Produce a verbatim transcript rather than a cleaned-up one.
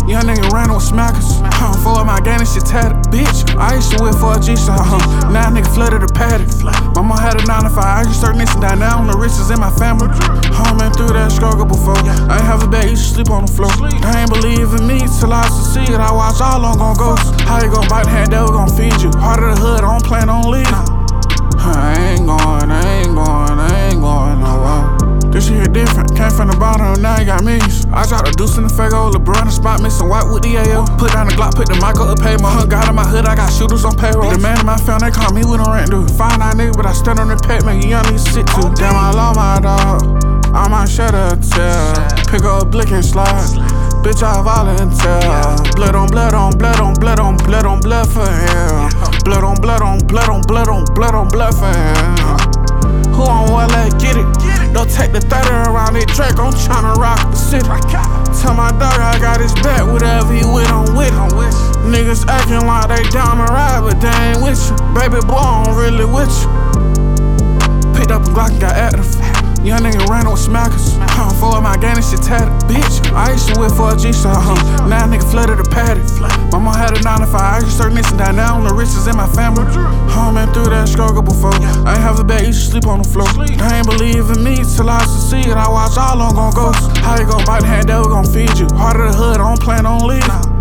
Young nigga ran with smackers. Huh, for my gang and shit tatted. Bitch, I used to whip for a G-Shot. Huh, now nigga flooded the paddock. Mama had a nine to five. I just start missing down now. I'm the richest in my family. Huh, been through that struggle before. I ain't have a bed, used to sleep on the floor. I ain't believe in me till I succeed. I watch all on gon' ghost. How you gon' bite the hand, devil gon' feed you. Heart of the hood, I don't plan on leaving. I ain't going, I ain't going, I ain't going nowhere. This shit different, came from the bottom, now you got millions. I dropped a deuce in the Fago, LeBron the spot, mixing white with the A O. Put down the Glock, put the mic up, pay my hunt. Got in my hood, I got shooters on payroll. The man in my family, they call me with a rent dude. Find out nigga, but I stand on the pet, man, you young niggas sit too. Damn, I love my dog, I might shed a tear. Pick up a blick and slide, bitch, I volunteer. Blood on blood on blood on blood on blood on blood for him. Blood on blood on blood on blood on blood on blood for him. Who on what, let's get it. Don't take the thirty around that track, I'm tryna rock the city. Tell my dog I got his back, whatever he with, I'm with him. Niggas acting like they down the ride, but they ain't with you. Baby boy, I'm really with you. Picked up a Glock and got active. Young nigga ran with smackers. Huh, for my gang and shit tatted. Bitch, I used to whip for a G-Shot. Huh, now nigga flooded the paddock. Mama had a nine to five. I just start missing down now. I'm the richest in my family. Huh, been through that struggle before. I ain't have a bed, used to sleep on the floor. I ain't believe in me till I succeed. I watch all on gon' ghost. How you gon' bite the hand, devil gon' feed you. Heart of the hood, I don't plan on leaving.